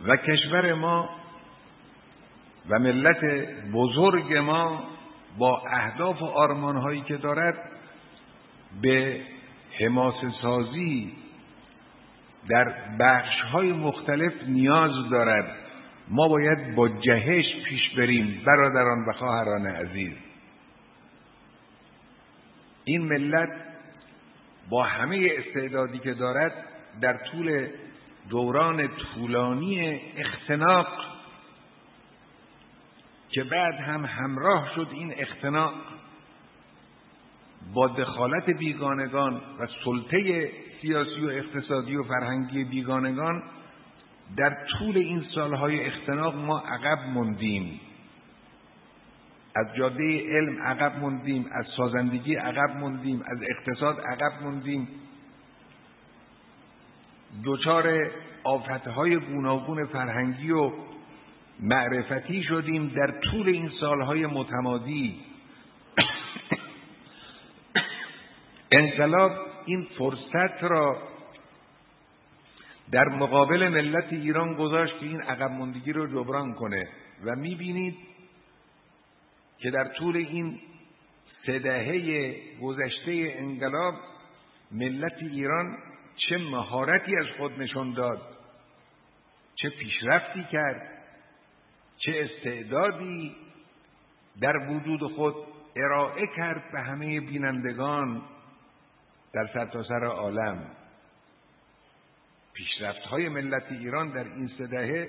و کشور ما و ملت بزرگ ما با اهداف و آرمان‌هایی که دارد به حماسه سازی در بخش‌های مختلف نیاز دارد. ما باید با جهش پیش بریم برادران و خواهران عزیز. این ملت با همه استعدادی که دارد در طول دوران طولانی اختناق که بعد هم همراه شد این اختناق با دخالت بیگانگان و سلطه سیاسی و اقتصادی و فرهنگی بیگانگان، در طول این سالهای اختناق ما عقب موندیم، از جاده علم عقب موندیم، از سازندگی عقب موندیم، از اقتصاد عقب موندیم، دچار آفتهای گوناگون فرهنگی و معرفتی شدیم در طول این سالهای متمادی. انقلاب این فرصت را در مقابل ملت ایران گذاشت که این عقب ماندگی رو جبران کنه و می‌بینید که در طول این 3 دهه گذشته انقلاب ملت ایران چه مهارتی از خود نشان داد، چه پیشرفتی کرد، چه استعدادی در وجود خود ارائه کرد به همه بینندگان در سرتاسر عالم. پیشرفت‌های ملت ایران در این 3 دهه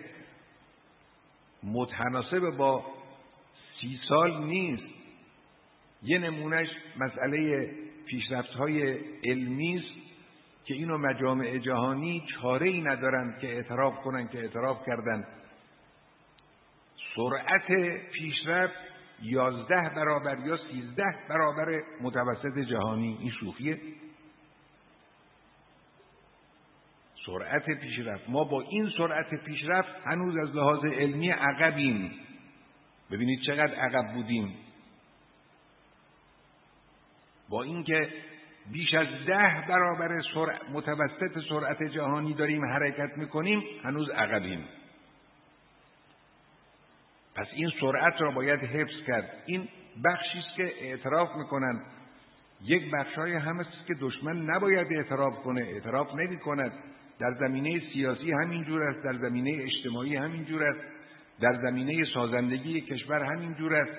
متناسب با 30 سال نیست. یه نمونهش مسئله پیشرفت‌های علمی است که اینو مجامع جهانی چاره‌ای ندارند که اعتراف کنند که اعتراف کردند. سرعت پیشرفت 11 برابر یا 13 برابر متوسط جهانی. این شوخیه؟ سرعت پیشرفت. ما با این سرعت پیشرفت هنوز از لحاظ علمی عقبیم. ببینید چقدر عقب بودیم. با اینکه بیش از 10 برابر متوسط سرعت جهانی داریم حرکت میکنیم، هنوز عقبیم. پس این سرعت را باید حفظ کرد. این بخشی است که اعتراف میکنن. یک بخشای هم است که دشمن نباید اعتراف کنه، اعتراف نمیکند. در زمینه سیاسی همینجور است، در زمینه اجتماعی همینجور است، در زمینه سازندگی کشور همینجور است،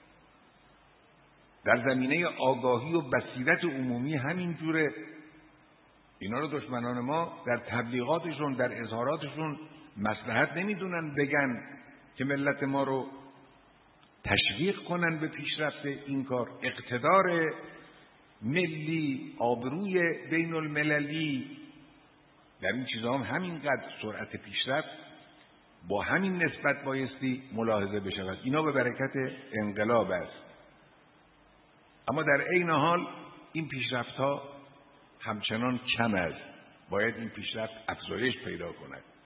در زمینه آگاهی و بصیرت عمومی همینجوره. اینا رو دشمنان ما در تبلیغاتشون، در اظهاراتشون مصلحت نمیدونن بگن که ملت ما رو تشویق کنن به پیشرفت این کار. اقتدار ملی، آبروی بین المللی، در این چیزها هم همینقدر سرعت پیشرفت با همین نسبت بایستی ملاحظه بشود. اینا به برکت انقلاب است. اما در عین حال این پیشرفت‌ها همچنان کم است. باید این پیشرفت افزایش پیدا کند.